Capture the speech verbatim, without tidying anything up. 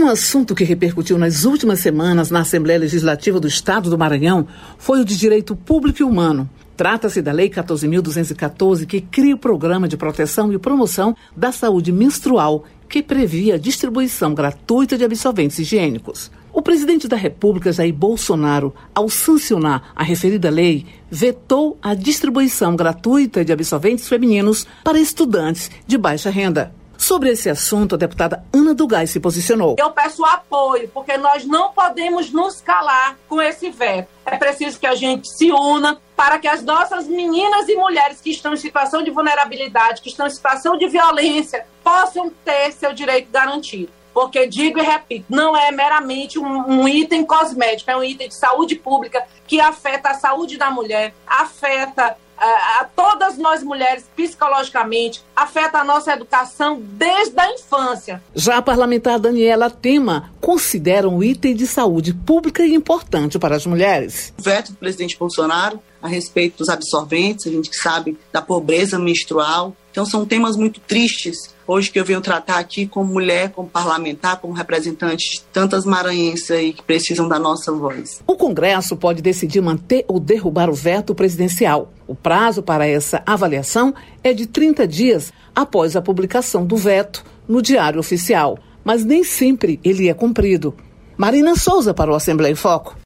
Um assunto que repercutiu nas últimas semanas na Assembleia Legislativa do Estado do Maranhão foi o de direito público e humano. Trata-se da Lei quatorze mil duzentos e quatorze, que cria o Programa de Proteção e Promoção da Saúde Menstrual, que previa a distribuição gratuita de absorventes higiênicos. O presidente da República, Jair Bolsonaro, ao sancionar a referida lei, vetou a distribuição gratuita de absorventes femininos para estudantes de baixa renda. Sobre esse assunto, a deputada Ana Dugay se posicionou. Eu peço apoio, porque nós não podemos nos calar com esse veto. É preciso que a gente se una para que as nossas meninas e mulheres que estão em situação de vulnerabilidade, que estão em situação de violência, possam ter seu direito garantido. Porque, digo e repito, não é meramente um, um item cosmético, é um item de saúde pública que afeta a saúde da mulher, afeta a, a todas nós mulheres psicologicamente, afeta a nossa educação desde a infância. Já a parlamentar Daniela Tema considera um item de saúde pública e importante para as mulheres. O veto do presidente Bolsonaro a respeito dos absorventes, a gente que sabe da pobreza menstrual. Então são temas muito tristes hoje que eu venho tratar aqui como mulher, como parlamentar, como representante de tantas maranhenses aí que precisam da nossa voz. O Congresso pode decidir manter ou derrubar o veto presidencial. O prazo para essa avaliação é de trinta dias após a publicação do veto no Diário Oficial, mas nem sempre ele é cumprido. Marina Souza para o Assembleia em Foco.